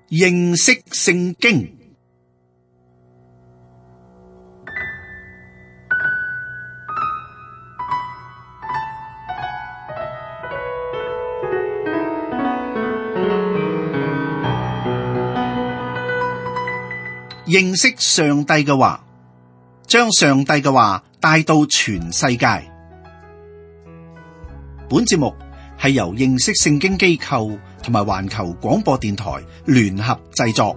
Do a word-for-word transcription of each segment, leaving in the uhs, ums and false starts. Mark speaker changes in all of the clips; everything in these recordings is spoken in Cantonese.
Speaker 1: 認識聖經。認識上帝嘅話，將上帝嘅話帶到全世界。本節目係由認識聖經機構同埋環球廣播電台聯合製作。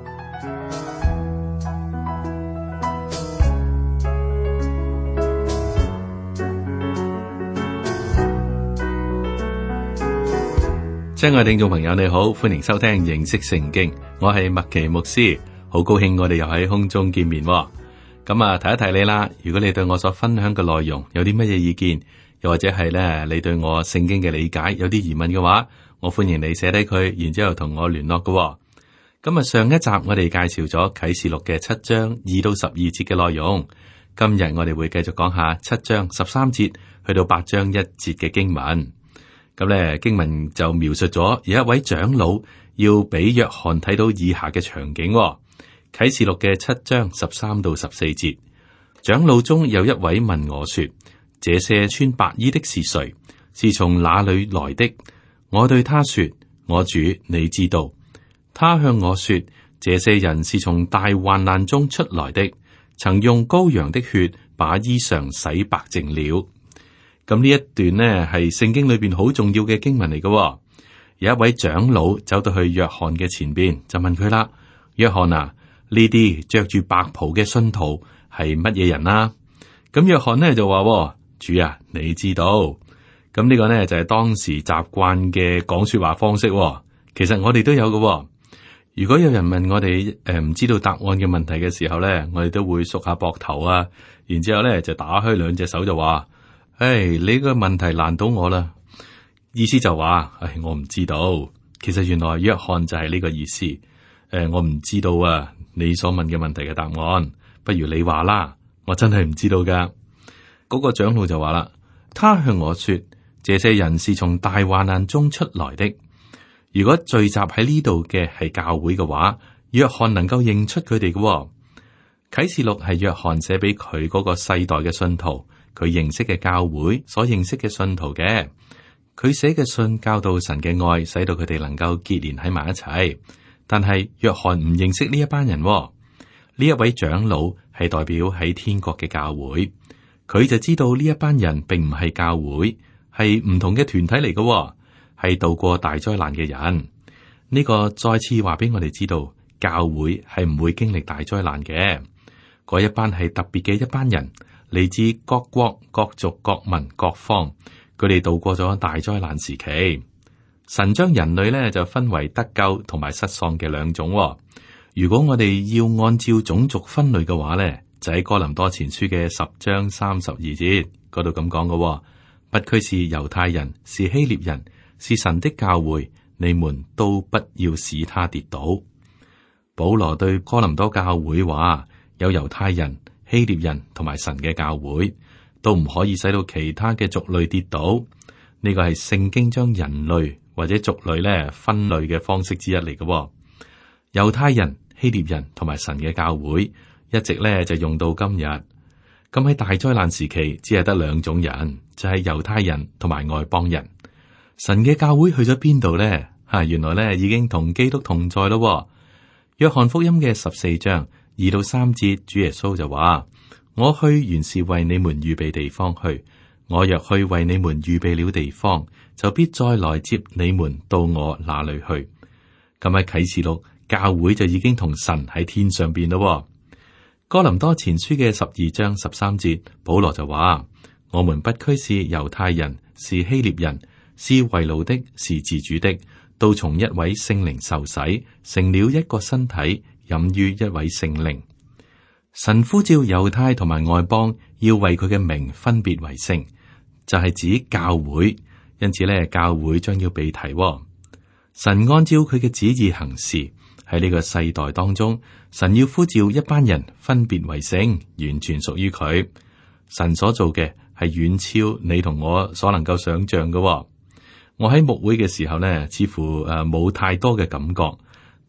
Speaker 2: 親愛嘅聽眾朋友，你好，歡迎收聽認識聖經，我係麥奇牧師，好高興我哋又喺空中見面。咁啊，提一提你啦，如果你對我所分享嘅內容有啲乜嘢意見，又或者係咧你對我聖經嘅理解有啲疑問嘅話，我歡迎你寫低佢，然之後同我聯絡嘅。咁啊，上一集我哋介紹咗啟示錄嘅七章二到十二節嘅內容，今日我哋會繼續講下七章十三節去到八章一節嘅經文。咁咧經文就描述咗有一位長老要俾約翰睇到以下嘅場景。啟示錄嘅七章十三到十四節，長老中有一位問我說：這些穿白衣的是誰？是從哪裏來的？我對他說：我主，你知道。他向我說：這些人是從大患難中出來的，曾用羔羊的血把衣裳洗白淨了。咁呢一段呢係聖經裏邊好重要嘅經文嚟嘅。有一位長老走到去約翰嘅前邊，就問佢啦：約翰啊，呢啲着住白袍嘅信徒係乜嘢人啊？咁約翰呢就話：主啊，你知道。咁呢個呢就係當時習慣嘅講說話方式。其實我哋都有嘅。如果有人問我哋誒唔知道答案嘅問題嘅時候呢，我哋都會縮下膊頭啊，然之後呢就打開兩隻手就話：誒，你個問題難到我啦。意思就話：誒，我唔知道。其實原來約翰就係呢個意思。誒，我唔知道啊，你所問嘅問題嘅答案，不如你話啦，我真係唔知道噶。嗰個長老就話啦，他向我說：這些人是從大患難中出來的。如果聚集喺呢度嘅係教會嘅話，約翰能夠認出佢哋嘅。啟示錄係約翰寫俾佢嗰個世代嘅信徒，佢認識嘅教會所認識嘅信徒嘅。佢寫嘅信教導神嘅愛，使到佢哋能夠結連喺埋一齊。但係約翰唔認識呢一班人。呢一位長老係代表喺天國嘅教會，佢就知道呢一班人並唔係教會，係唔同嘅團體嚟嘅，係度過大災難嘅人。呢個再次話俾我哋知道，教會係唔會經歷大災難嘅。嗰一班係特別嘅一班人，嚟自各國、各族、各民、各方，佢哋度過咗大災難時期。神將人類咧就分為得救同埋失喪嘅兩種。如果我哋要按照種族分類嘅話咧，就喺哥林多前書嘅十章三十二節嗰度咁講嘅，不拘是猶太人，是希臘人，是神的教會，你們都不要使他跌倒。保羅對哥林多教會話，有猶太人、希臘人同埋神嘅教會，都唔可以使到其他嘅族類跌倒。呢個係聖經將人類或者族類咧分類嘅方式之一嚟嘅。猶太人、希臘人同埋神嘅教會一直咧就用到今日。咁喺大災難時期，只係得兩種人，就係猶太人同埋外邦人。神嘅教會去咗邊度呢？吓，原來咧已經同基督同在咯。約翰福音嘅十四章二到三節，主耶穌就話：我去原是為你們預備地方去。我若去為你們預備了地方，就必再來接你們到我那裏去。咁喺啟示錄，教會就已經同神喺天上邊咯。哥林多前書嘅十二章十三節，保羅就話：我們不拘是猶太人，是希臘人，是為奴的，是自主的，都從一位聖靈受洗，成了一個身體，飲於一位聖靈。神呼召猶太同埋外邦，要為佢嘅名分別為聖，就係指教會。因此咧，教會將要被提。神按照佢嘅旨意行事，喺呢個世代當中，神要呼召一班人分別為聖，完全屬於佢。神所做嘅係遠超你同我所能夠想象嘅。我喺牧會嘅時候呢，似乎誒冇太多嘅感覺，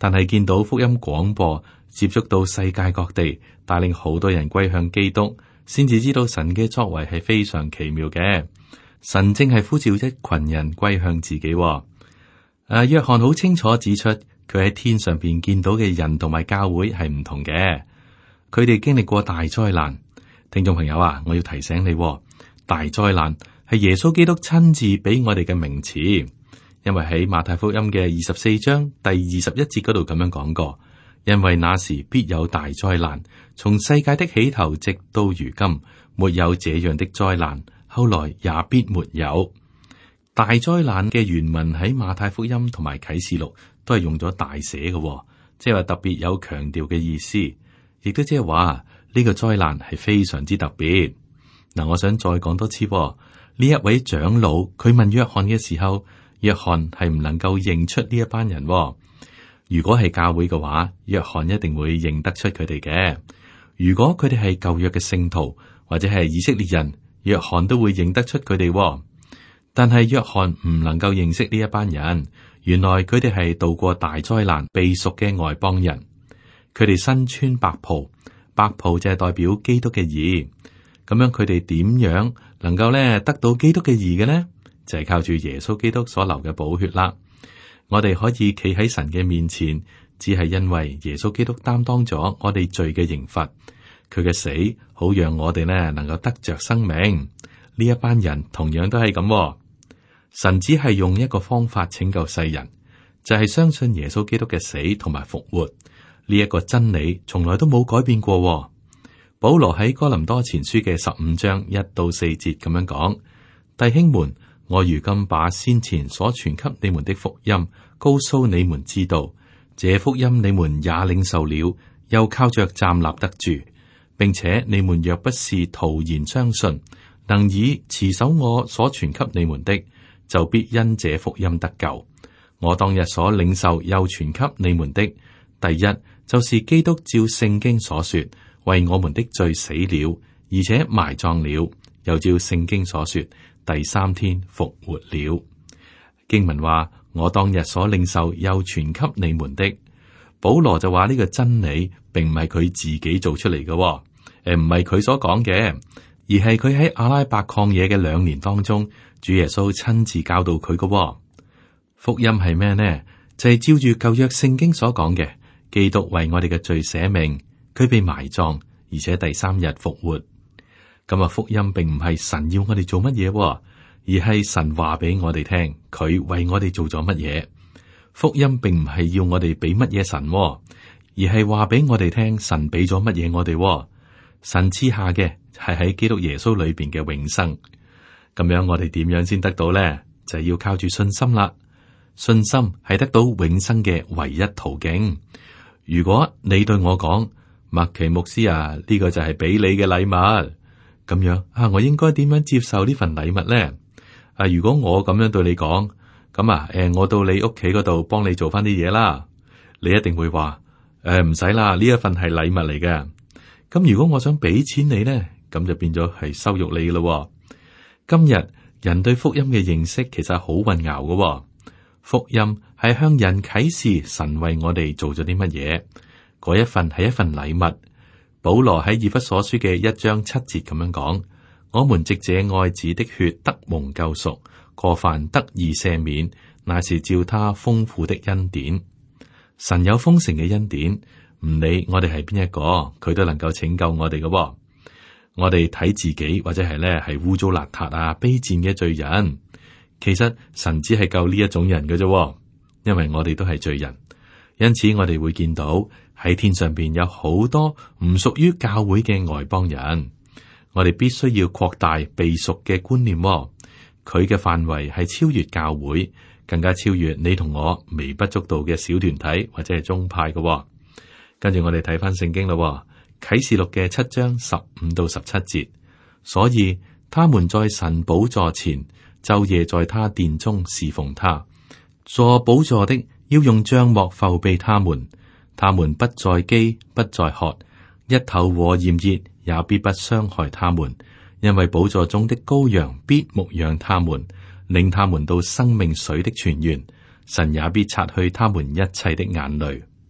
Speaker 2: 但係見到福音廣播接觸到世界各地，帶領好多人歸向基督，先至知道神嘅作為係非常奇妙嘅。神正係呼召一群人歸向自己。誒、啊，約翰好清楚指出，佢喺天上邊見到嘅人同埋教會係唔同嘅，佢哋經歷過大災難。聽眾朋友啊，我要提醒你，大災難係耶穌基督親自俾我哋嘅名詞。因為喺馬太福音嘅二十四章第二十一節嗰度咁樣講過，因為那時必有大災難，從世界的起頭直到如今，沒有這樣的災難，後來也必沒有。大災難嘅原文喺馬太福音同埋啟示錄都係用咗大寫嘅，即係話特別有強調嘅意思，亦都即係話呢個災難係非常之特別。嗱，我想再講多次，呢一位長老佢問約翰嘅時候，約翰係唔能夠認出呢一班人。如果係教會嘅話，約翰一定會認得出佢哋嘅。如果佢哋係舊約嘅聖徒或者係以色列人，約翰都會認得出佢哋。但係約翰唔能夠認識呢一班人，原來佢哋係度過大災難被贖嘅外邦人。佢哋身穿白袍，白袍就係代表基督嘅義。咁樣佢哋點樣能夠咧得到基督嘅義嘅呢？就係靠住耶穌基督所流嘅寶血啦。我哋可以企喺神嘅面前，只係因為耶穌基督擔當咗我哋罪嘅刑罰，佢嘅死好讓我哋呢能夠得着生命。呢一班人同樣都係咁，神只係用一個方法拯救世人，就係相信耶穌基督嘅死同埋復活。呢一個真理從來都冇改變過。保羅喺哥林多前書嘅十五章一到四節咁樣講：弟兄們，我如今把先前所傳給你們的福音告訴你們知道，這福音你們也領受了，又靠着站立得住，並且你們若不是徒然相信，能以持守我所傳給你們的，就必因這福音得救。我當日所領受又傳給你們的，第一就是基督照聖經所說，為我們的罪死了，而且埋葬了，又照聖經所說，第三天復活了。經文話：我當日所領受又傳給你們的。保羅就話呢個真理並唔係佢自己做出嚟嘅，誒唔係佢所講嘅，而係佢喺阿拉伯曠野嘅兩年當中，主耶穌親自教導佢嘅。福音係咩呢？就係、是、照住舊約聖經所講嘅，基督為我哋嘅罪捨命，佢被埋葬，而且第三日復活。咁啊，福音並唔係神要我哋做乜嘢，而係神話俾我哋聽，佢為我哋做咗乜嘢。福音並唔係要我哋俾乜嘢神，而係話俾我哋聽，神俾咗乜嘢我哋。神賜下嘅係喺基督耶穌裏邊嘅永生。咁樣我哋點樣先得到呢？就係要靠住信心啦。信心係得到永生嘅唯一途徑。如果你對我講，麥奇牧師啊，呢個就係俾你嘅禮物，咁樣啊，我應該點樣接受呢份禮物呢？啊，如果我咁樣對你講，咁啊，誒，我到你屋企嗰度幫你做翻啲嘢啦，你一定會話，誒，唔使啦，呢一份係禮物嚟嘅。咁如果我想俾錢你呢，咁就變咗係羞辱你咯。今日人對福音嘅認識其實好混淆嘅。福音係向人啟示神為我哋做咗啲乜嘢，嗰一份係一份禮物。保羅喺以弗所書嘅一章七節咁樣講：我們藉這愛子的血得蒙救贖，過犯得以赦免，乃是照他豐富的恩典。神有豐盛嘅恩典，唔理我哋係邊一個，佢都能夠拯救我哋嘅。我哋睇自己或者係咧係污糟邋遢啊、卑賤嘅罪人。其實神只係救呢一種人嘅啫，因為我哋都係罪人，因此我哋會見到喺天上邊有好多唔屬於教會嘅外邦人。我哋必須要擴大被贖嘅觀念，佢嘅範圍係超越教會，更加超越你同我微不足道嘅小團體或者係宗派嘅。跟住我哋睇翻聖經咯，啟示錄嘅七章十五到十七節，所以他們在神寶座前，晝夜在他殿中侍奉他，坐寶座的要用帳幕覆庇他們，他們不再飢，不再渴，日頭和炎熱也必不傷害他們，因為寶座中的羔羊必牧養他們，領他們到生命水的泉源，神也必擦去他們一切的眼淚。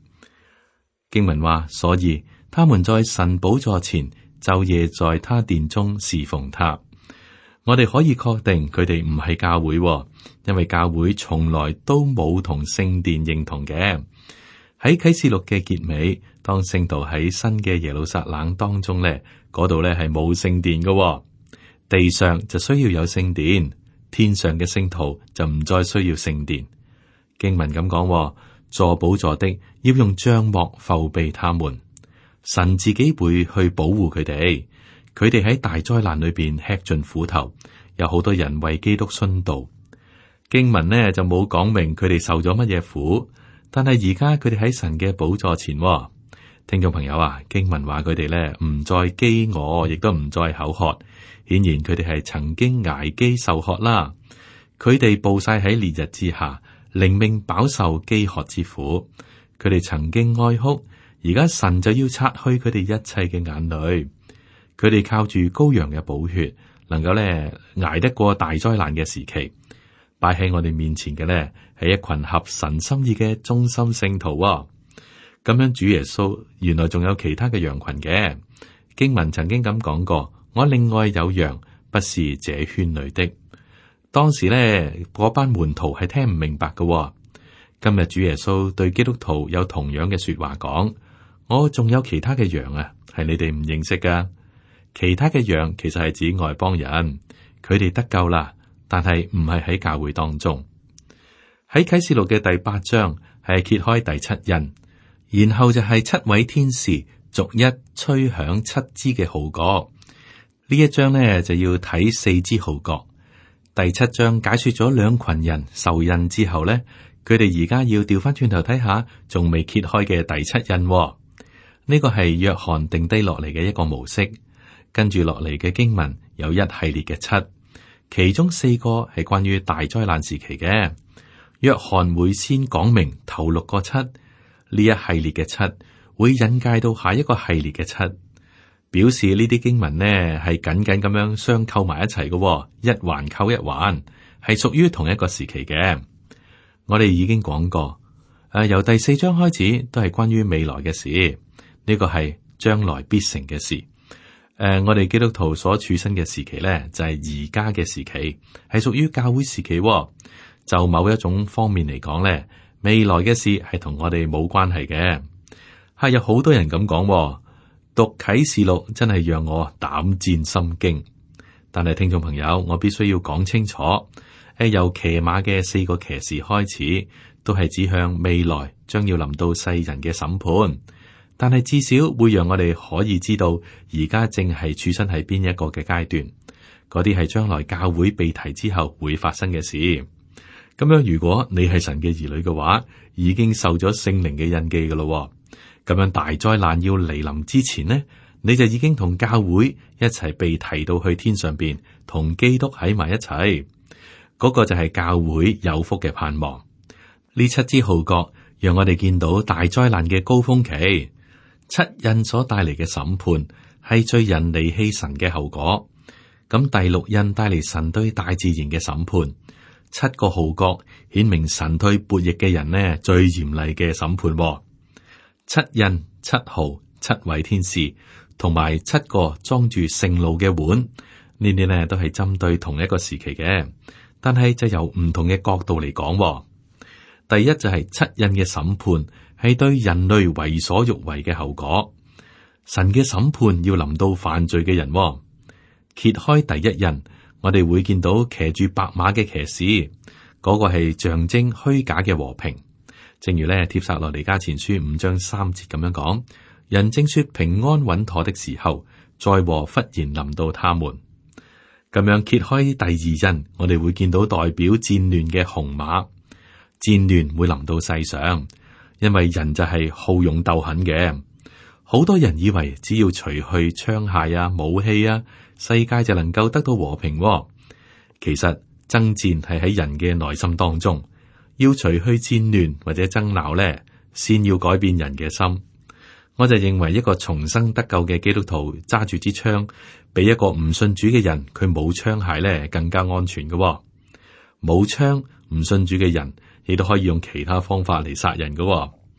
Speaker 2: 經文話，所以他們在神寶座前晝夜在他殿中侍奉他。我哋可以確定佢哋唔係教會，因為教會從來都冇同聖殿認同嘅。喺啟示錄嘅結尾，當聖徒喺新嘅耶路撒冷當中咧，嗰度咧係冇聖殿嘅，地上就需要有聖殿，天上嘅聖徒就唔再需要聖殿。經文咁講，坐寶座的要用帳幕覆庇他們，神自己會去保護佢哋。佢哋喺大災難裏邊吃盡苦頭，有好多人為基督殉道。經文呢就冇講明佢哋受咗乜嘢苦，但係而家佢哋喺神嘅寶座前。聽眾朋友啊，經文話佢哋咧唔再飢餓，亦都唔再口渴，顯然佢哋係曾經捱飢受渴啦。佢哋暴曬喺烈日之下，靈命飽受飢渴之苦。佢哋曾經哀哭，而家神就要擦去佢哋一切嘅眼淚。佢哋靠住羔羊嘅寶血，能夠咧捱得過大災難嘅時期。擺喺我哋面前嘅咧係一群合神心意嘅忠心聖徒。咁樣主耶穌原來仲有其他嘅羊群嘅。經文曾經咁講過，我另外有羊，不是這圈裏的。當時咧嗰班門徒係聽唔明白嘅。今日主耶穌對基督徒有同樣嘅說話講，我仲有其他嘅羊啊，係你哋唔認識噶。其他嘅羊其實係指外邦人，佢哋得救啦，但係唔係喺教會當中。喺啟示錄嘅第八章係揭開第七印，然後就係七位天使逐一吹響七支嘅號角。呢一章呢就要睇四支號角。第七章解說咗兩群人受印之後呢，佢哋而家要調翻轉頭睇下，仲未揭開嘅第七印。呢個係約翰定低落嚟嘅一個模式。跟住落嚟嘅經文有一系列嘅七，其中四個係關於大災難時期嘅。約翰會先講明頭六個七，呢一系列嘅七會引介到下一個系列嘅七，表示呢啲經文呢係緊緊咁樣相扣埋一齊嘅，一環扣一環，係屬於同一個時期嘅。我哋已經講過，誒、呃，由第四章開始都係關於未來嘅事，呢、這個係將來必成嘅事。誒、呃，我哋基督徒所處身嘅時期咧，就係而家嘅時期，係屬於教會時期、哦。就某一種方面嚟講咧，未來嘅事係同我哋冇關係嘅。係有好多人咁講、哦，讀啟示錄真係讓我膽戰心驚。但係聽眾朋友，我必須要講清楚，誒、呃，由騎馬嘅四個騎士開始，都係指向未來將要臨到世人嘅審判。但係至少會讓我哋可以知道，而家正係處身喺邊一個嘅階段，嗰啲係將來教會被提之後會發生嘅事。咁樣，如果你係神嘅兒女嘅話，已經受咗聖靈嘅印記噶咯。咁樣大災難要嚟臨之前呢，你就已經同教會一齊被提到去天上邊，同基督喺埋一齊。嗰個就係教會有福嘅盼望。呢七支號角讓我哋見到大災難嘅高峰期。七印所帶嚟嘅審判係罪人離棄神嘅後果，咁第六印帶嚟神對大自然嘅審判。七個號角顯明神對悖逆嘅人呢最嚴厲嘅審判。七印、七號、七位天使同埋七個裝住盛怒嘅碗，呢啲呢都係針對同一個時期嘅，但係就由唔同嘅角度嚟講。第一就係七印嘅審判。係對人類為所欲為嘅後果，神嘅審判要臨到犯罪嘅人。揭開第一印，我哋會見到騎住白馬嘅騎士，嗰、那個係象徵虛假嘅和平。正如咧帖撒羅尼迦前書五章三節咁樣講，人正說平安穩妥的時候，災禍忽然臨到他們。咁樣揭開第二印，我哋會見到代表戰亂嘅紅馬，戰亂會臨到世上。因為人就係好勇鬥狠嘅，好多人以為只要除去槍械啊、武器啊，世界就能夠得到和平。其實爭戰係喺人嘅內心當中，要除去戰亂或者爭鬧咧，先要改變人嘅心。我就認為一個重生得救嘅基督徒揸住支槍，比一個唔信主嘅人佢冇槍械咧更加安全嘅。冇槍唔信主嘅人，亦都可以用其他方法嚟殺人嘅。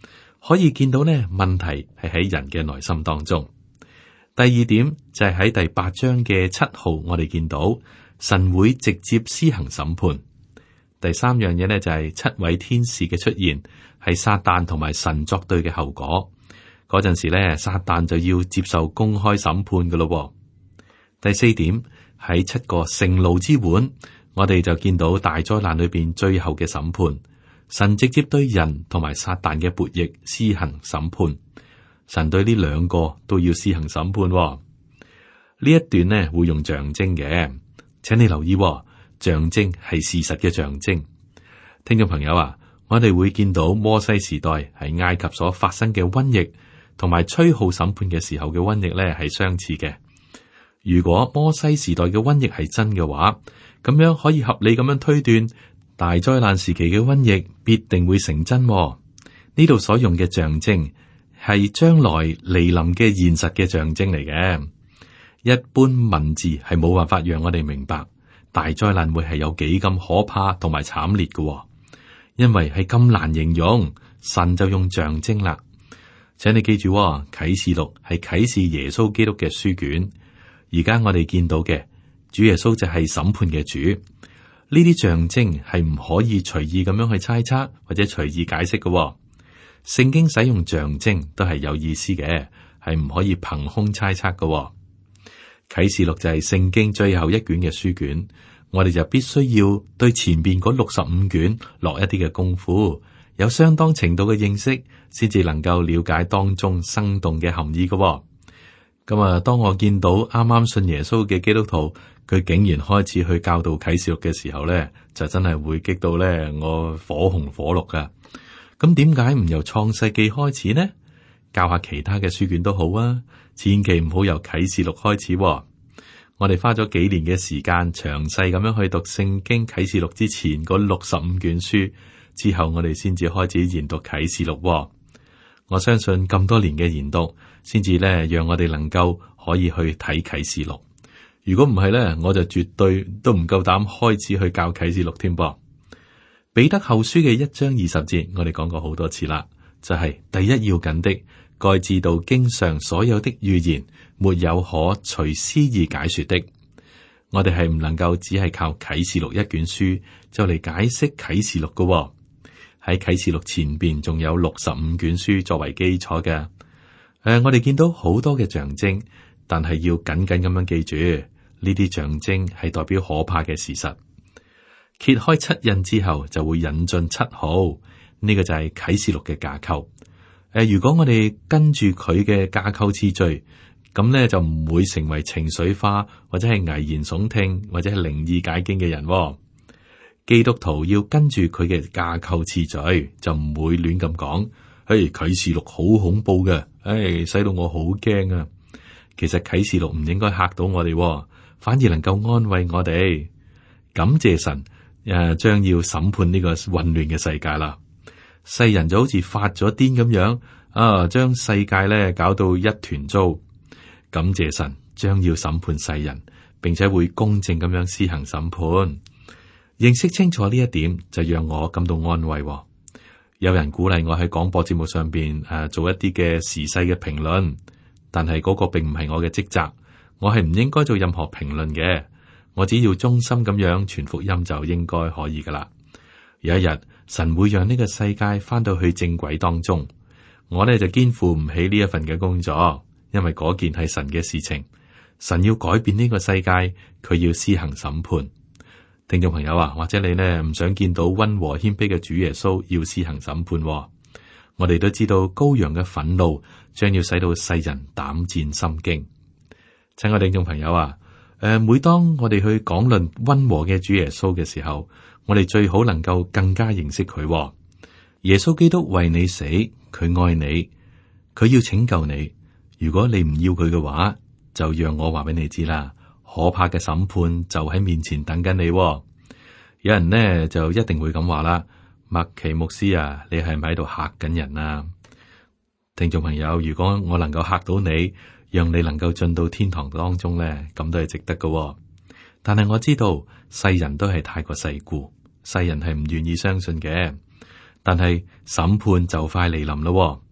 Speaker 2: 可以見到呢，問題係喺人嘅內心當中。第二點就係喺第八章嘅七號，我哋見到神會直接施行審判。第三樣嘢呢，就係七位天使嘅出現，係撒旦同埋神作對嘅後果。嗰陣時咧，撒旦就要接受公開審判噶咯。第四點喺七個盛怒之碗，我哋就見到大災難裏邊最後嘅審判。神直接對人同埋撒旦嘅悖逆施行審判，神對呢兩個都要施行審判。呢一段呢會用象徵嘅，請你留意，象徵係事實嘅象徵。聽眾朋友啊，我哋會見到摩西時代喺埃及所發生嘅瘟疫，同埋吹號審判嘅時候嘅瘟疫呢係相似嘅。如果摩西時代嘅瘟疫係真嘅話，咁樣可以合理咁樣推斷。大災難時期嘅瘟疫必定會成真。呢度所用嘅象徵係將來嚟臨嘅現實嘅象徵嚟嘅。一般文字係冇辦法讓我哋明白大災難會係有幾咁可怕同埋慘烈嘅，因為係咁難形容，神就用象徵啦。請你記住，啟示錄係啟示耶穌基督嘅書卷。而家我哋見到嘅主耶穌就係審判嘅主。呢啲象徵係唔可以隨意咁樣去猜測或者隨意解釋嘅。聖經使用象徵都係有意思嘅，係唔可以憑空猜測嘅。啟示錄就係聖經最後一卷嘅書卷，我哋就必須要對前邊嗰六十五卷落一啲嘅功夫，有相當程度嘅認識，先至能夠了解當中生動嘅含義嘅。咁啊，當我見到啱啱信耶穌嘅基督徒，佢竟然開始去教導啟示錄嘅時候咧，就真係會激到咧我火紅火綠噶。咁點解唔由創世記開始呢？教下其他嘅書卷都好啊，千祈唔好由啟示錄開始。我哋花咗幾年嘅時間，詳細咁樣去讀聖經啟示錄之前嗰六十五卷書，之後我哋先至開始研讀啟示錄。我相信咁多年嘅研讀，先至咧讓我哋能夠可以去睇啟示錄。如果唔係咧，我就絕對都唔夠膽開始去教啟示錄添噃。彼得後書嘅一章二十節，我哋講過好多次啦，就係、是、第一要緊的，該知道經上所有的預言，沒有可隨私意解說的。我哋係唔能夠只係靠啟示錄一卷書就嚟解釋啟示錄噶。喺啟示錄前邊仲有六十五卷書作為基礎嘅。誒、呃，我哋見到好多嘅象徵，但係要緊緊咁樣記住，呢啲象徵係代表可怕嘅事實。揭開七印之後，就會引進七號，呢、這個就係啟示錄嘅架構。誒、呃，如果我哋跟住佢嘅架構次序，咁咧就唔會成為情緒化或者係危言聳聽或者係靈意解經嘅人、哦。基督徒要跟住佢嘅架構次序，就唔會亂咁講。誒，啟示錄好恐怖嘅，誒，使到我好驚啊！其實啟示錄唔應該嚇到我哋、哦，反而能夠安慰我哋。感謝神，誒、啊，將要審判呢個混亂嘅世界啦。世人就好似發咗癲咁樣，啊，將世界咧搞到一團糟。感謝神，將要審判世人，並且會公正咁樣施行審判。認識清楚呢一點，就讓我感到安慰、哦。有人鼓勵我喺廣播節目上邊誒、啊、做一啲嘅時勢嘅評論，但係嗰個並唔係我嘅職責，我係唔應該做任何評論嘅。我只要忠心咁樣傳福音就應該可以噶啦。有一日神會讓呢個世界翻到去正軌當中，我呢就肩負唔起呢一份嘅工作，因為嗰件係神嘅事情。神要改變呢個世界，佢要施行審判。聽眾朋友啊，或者你呢唔想見到溫和謙卑嘅主耶穌要施行審判、哦？我哋都知道羔羊嘅憤怒將要使到世人膽戰心驚。親愛聽眾朋友啊，誒，每當我哋去講論溫和嘅主耶穌嘅時候，我哋最好能夠更加認識佢、哦。耶穌基督為你死，佢愛你，佢要拯救你。如果你唔要佢嘅話，就讓我話俾你知啦。可怕嘅審判就喺面前等緊你、哦。有人呢就一定會咁話啦，麥奇牧師啊，你係咪喺度嚇緊人啊？聽眾朋友，如果我能夠嚇到你，讓你能夠進到天堂當中咧，咁都係值得嘅、哦。但係我知道世人都係太過世故，世人係唔願意相信嘅。但係審判就快嚟臨咯、哦，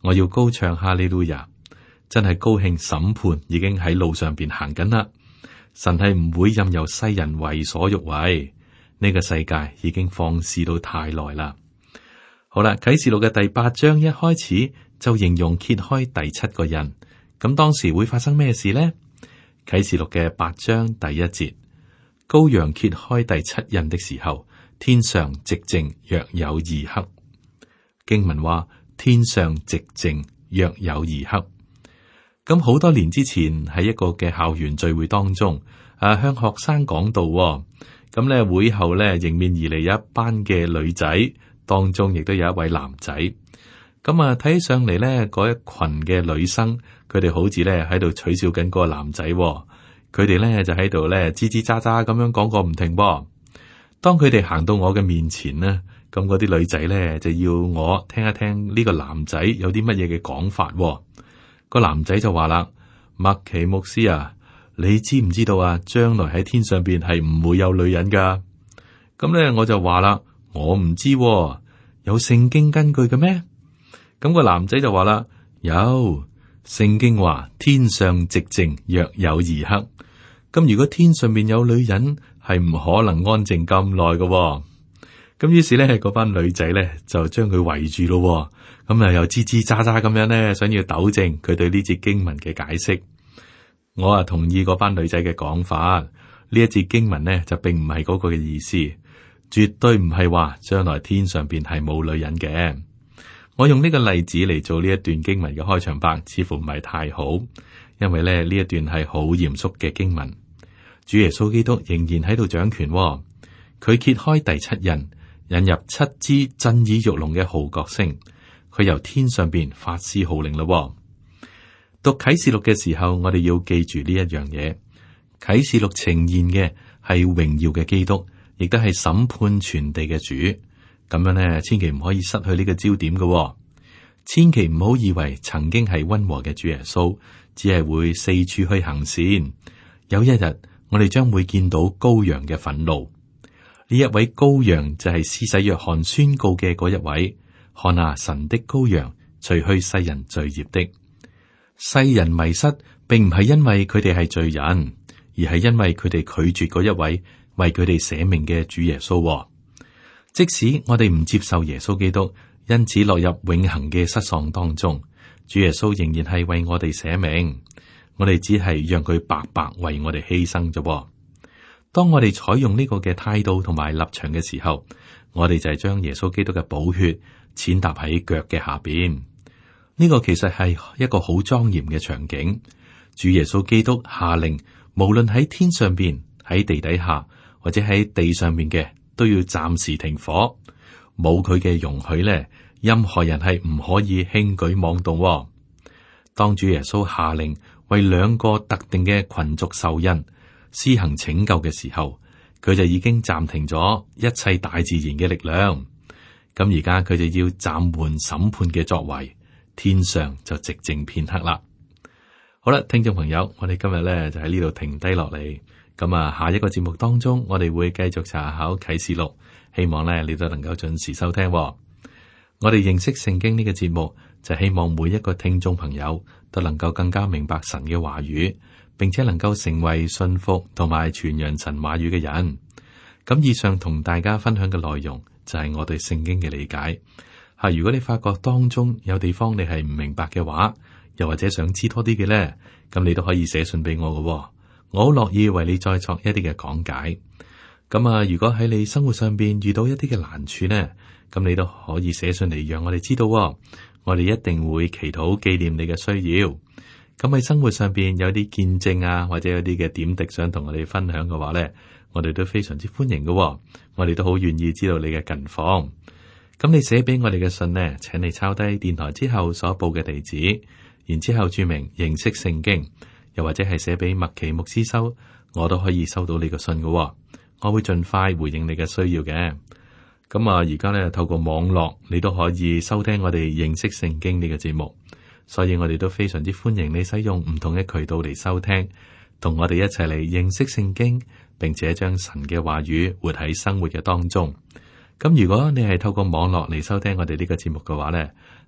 Speaker 2: 我要高唱哈利路亞，真係高興審判已經喺路上邊行緊啦。神係唔會任由世人為所欲為，呢、這個世界已經放肆到太耐啦。好啦，啟示錄嘅第八章一開始就形容揭開第七個印，咁當時會發生咩事呢？啟示錄嘅八章第一節，羔羊揭開第七印的時候，天上寂靜，約有二刻。經文話天上寂靜，約有二刻。咁好多年之前喺一個嘅校園聚會當中，啊向學生講道、哦，咁咧會後咧迎面而嚟有一班嘅女仔，當中亦都有一位男仔。咁啊睇起上嚟咧，嗰一群嘅女生，佢哋好似咧喺度取笑緊嗰個男仔、哦，佢哋咧就喺度咧吱吱喳喳咁樣講個唔停、哦。當佢哋行到我嘅面前呢，咁嗰啲女仔咧就要我聽一聽呢個男仔有啲乜嘢嘅講法、哦。個男仔就話啦：麥奇牧師啊，你知唔知道啊？將來喺天上邊係唔會有女人噶。咁咧我就話啦，我唔知、哦，有聖經根據嘅咩？咁個男仔就話啦，有聖經話天上寂靜，約有二刻。咁如果天上面有女人，係唔可能安靜咁耐嘅。咁於是咧，嗰班女仔咧就將佢圍住咯。咁啊又吱吱喳喳咁樣咧，想要糾正佢對呢節經文嘅解釋。我啊同意嗰班女仔嘅講法，呢一節經文呢，就並唔係嗰個嘅意思，絕對唔係話將來天上邊係冇女人嘅。我用呢個例子嚟做呢一段經文嘅開場白，似乎唔係太好，因為咧呢一段係好嚴肅嘅經文。主耶穌基督仍然喺度掌權，佢揭開第七印，引入七支震耳欲聾嘅號角聲，佢由天上邊發施號令咯。讀啟示錄嘅時候，我哋要記住呢一樣嘢，啟示錄呈現嘅係榮耀嘅基督，亦都係審判全地嘅主。咁樣呢，千祈唔可以失去呢個焦點嘅，千祈唔好以為曾經係溫和嘅主耶穌，只係會四處去行善。有一日，我哋將會見到羔羊嘅憤怒。呢一位羔羊就係施洗約翰宣告嘅嗰一位，看啊，神的羔羊，除去世人罪孽的。世人迷失，並唔係因為佢哋係罪人，而係因為佢哋拒絕嗰一位為佢哋捨命嘅主耶穌。即使我哋唔接受耶穌基督，因此落入永恆嘅失喪當中，主耶穌仍然係為我哋捨命。我哋只係讓佢白白為我哋犧牲啫。當我哋採用呢個嘅態度同埋立場嘅時候，我哋就係將耶穌基督嘅寶血踐踏喺腳嘅下邊。呢個其實係一個好莊嚴嘅場景。主耶穌基督下令，無論喺天上邊、喺地底下或者喺地上面嘅，都要暫時停火。冇佢嘅容許咧，任何人係唔可以輕舉妄動。當主耶穌下令為兩個特定嘅群族受恩、施行拯救嘅時候，佢就已經暫停咗一切大自然嘅力量。咁而家佢就要暫緩審判嘅作為，天上就寂靜片刻啦。好啦，聽眾朋友，我哋今日咧就喺呢度停低落嚟。咁啊，下一個節目當中，我哋會繼續查考啟示錄，希望咧你都能夠準時收聽。我哋認識聖經呢個節目，就希望每一個聽眾朋友都能夠更加明白神嘅話語，並且能夠成為信服同埋傳揚神話語嘅人。咁以上同大家分享嘅內容就係我對聖經嘅理解。吓，如果你發覺當中有地方你係唔明白嘅話，又或者想知多啲嘅咧，咁你都可以寫信俾我嘅。我好樂意為你再作一啲嘅講解。咁啊，如果喺你生活上邊遇到一啲嘅難處呢，咁你都可以寫信嚟讓我哋知道。我哋一定會祈禱紀念你嘅需要。咁喺生活上邊有啲見證啊，或者有啲嘅點滴想同我哋分享嘅話呢，我哋都非常之歡迎嘅。我哋都好願意知道你嘅近況。咁你寫俾我哋嘅信呢，請你抄低電台之後所報嘅地址，然之後注明認識聖經，又或者係寫俾麥奇牧師收，我都可以收到你嘅信嘅。我會盡快回應你嘅需要嘅。咁啊，而家咧透過網絡，你都可以收聽我哋認識聖經呢個節目，所以我哋都非常之歡迎你使用唔同嘅渠道嚟收聽，同我哋一齊嚟認識聖經，並且將神嘅話語活喺生活嘅當中。咁如果你係透過網絡嚟收聽我哋呢個節目嘅話呢，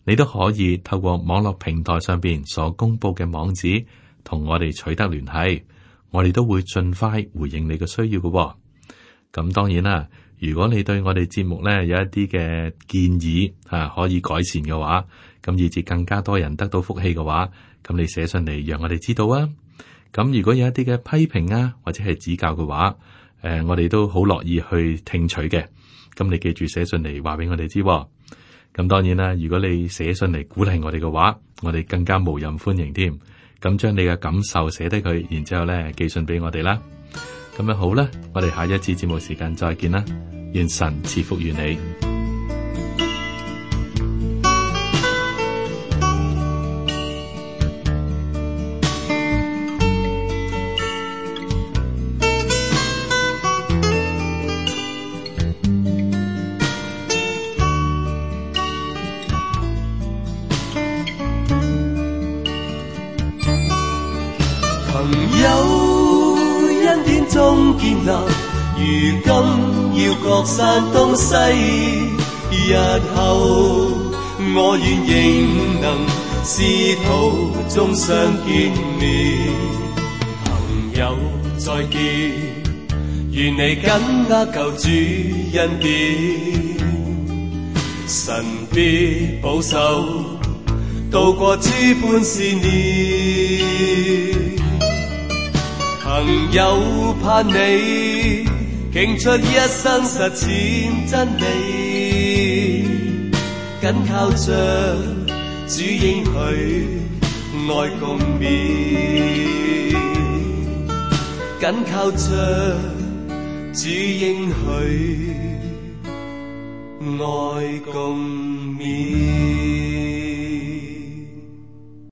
Speaker 2: 你都可以透過網絡平台上邊所公布嘅網址，同我哋取得聯繫，我哋都會盡快回應你嘅需要嘅。咁當然啦，如果你對我哋節目咧有一啲嘅建議啊，可以改善嘅話，咁以至更加多人得到福氣嘅話，咁你寫信嚟讓我哋知道啊。咁如果有一啲嘅批評啊，或者係指教嘅話，誒、呃，我哋都好樂意去聽取嘅。咁你記住寫信嚟話俾我哋知。咁當然啦，如果你寫信嚟鼓勵我哋嘅話，我哋更加無任歡迎添。咁將你嘅感受寫低佢，然之後咧寄信俾我哋啦。咁樣好啦，我哋下一次節目時間再見啦，願神賜福於你。
Speaker 3: 建立，如今要各散東西，日後我願仍能使途中相見面。朋友再見，願你緊握救主恩典，神必保守渡過諸般試煉。朋友盼你傾出一生實踐真理，緊靠着主應許愛共勉，緊靠着主應許愛共勉。